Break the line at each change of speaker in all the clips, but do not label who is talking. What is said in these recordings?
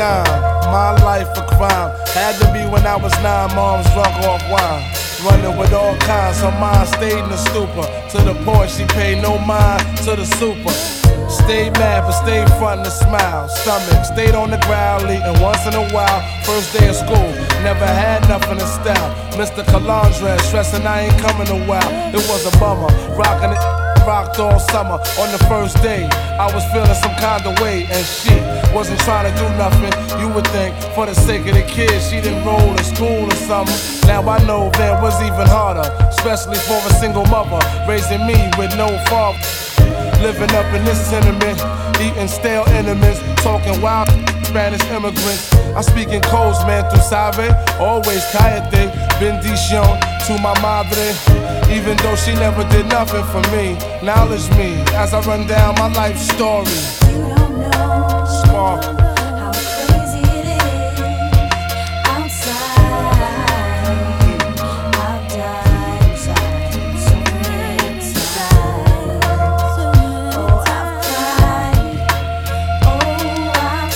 dime. My life a crime. Had to be when I was 9, mom's drunk off wine. Running with all kinds, her mind stayed in the stupor. To the point she paid no mind to the super. Stayed mad but stayed front and smile. Stomach stayed on the ground, eating once in a while. First day of school, never had nothing in style. Mr. Calandre stressing I ain't coming a while. It was a bummer, rocking it. Rocked all summer. On the first day, I was feeling some kind of way, and she wasn't trying to do nothing. You would think, for the sake of the kids, she didn't roll in school or something. Now I know that was even harder, especially for a single mother raising me with no father. Living up in this tenement, eating stale intimates, talking wild Spanish immigrants. I speak in codes, man, tu sabe. Always cállate, bendición to my madre. Even though she never did nothing for me, acknowledge me as I run down my life story.
You don't know
Spark.
how crazy it is outside. I've died inside, so many times. Oh, I've cried. Oh, I've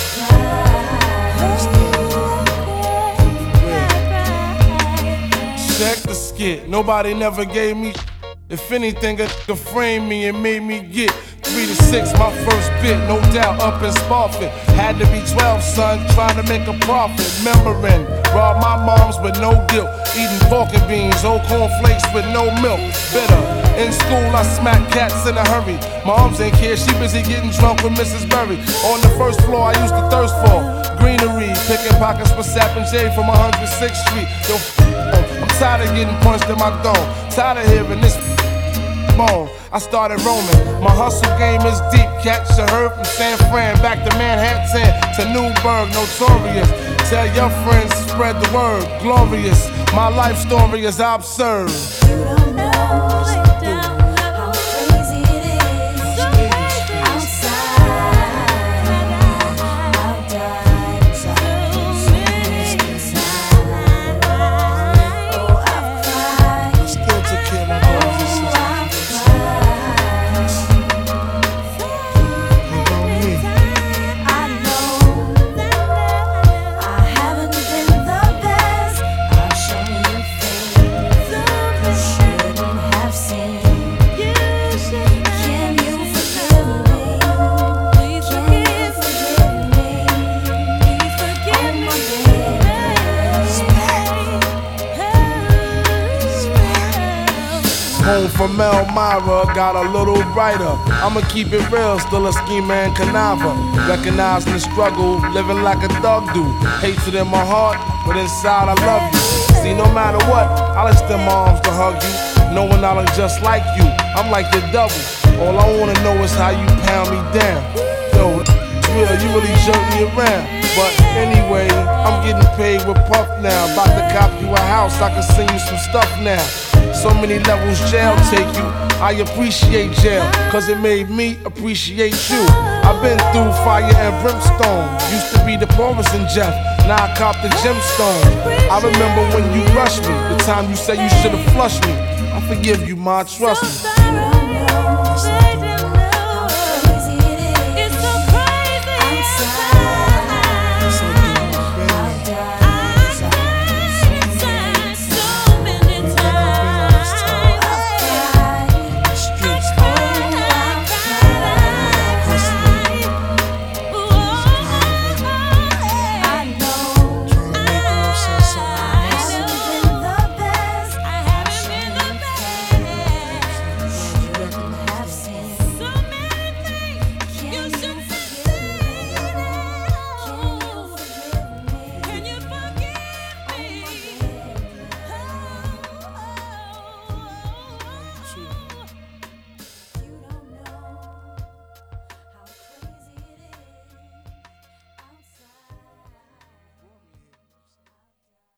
cried.
Check the skit, nobody never gave me. If anything, a nigga framed me and made me get 3 to 6, my first bit, no doubt up in Spofford. Had to be 12, son, trying to make a profit. Remembering, robbed my mom's with no guilt. Eating pork and beans, old cornflakes with no milk. Bitter. In school, I smacked cats in a hurry. Moms ain't care, she busy getting drunk with Mrs. Berry. On the first floor, I used to thirst for greenery. Picking pockets with Sap and J from 106th Street. Yo, I'm tired of getting punched in my dome. Tired of hearing this bone. I started roaming. My hustle game is deep. Catch a herd from San Fran back to Manhattan to Newburgh, notorious. Tell your friends, spread the word. Glorious. My life story is absurd.
You don't know how crazy it is outside. I've died inside, so many times. Oh, I've cried.
Still took care of my
Oh,
brothers and sisters.
I've cried. I know I haven't been the best. I've shown you things you shouldn't have seen. Can you forgive me? Can you forgive me? Oh, my baby.
Home from Elmira got a little brighter. I'ma keep it real, still a schemer and conniver. Recognizing the struggle, living like a thug do. Hatred in my heart, but inside I love you. See, no matter what, I'll extend my arms to hug you. Knowing I look just like you, I'm like your double. All I wanna know is how you pound me down. Yo, it's real, you really jerk me around. But anyway, I'm getting paid with Puff now. About to cop you a house, I can send you some stuff now. So many levels jail take you. I appreciate jail, cause it made me appreciate you. I've been through fire and brimstone. Used to be the poorest in Jeff, now I cop the gemstone. I remember when you rushed me, the time you said you should've flushed me. I forgive you, ma, trust me.